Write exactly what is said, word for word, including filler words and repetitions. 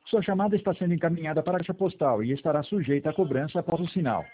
Sua chamada está sendo encaminhada para a caixa postal e estará sujeita a cobrança após o sinal.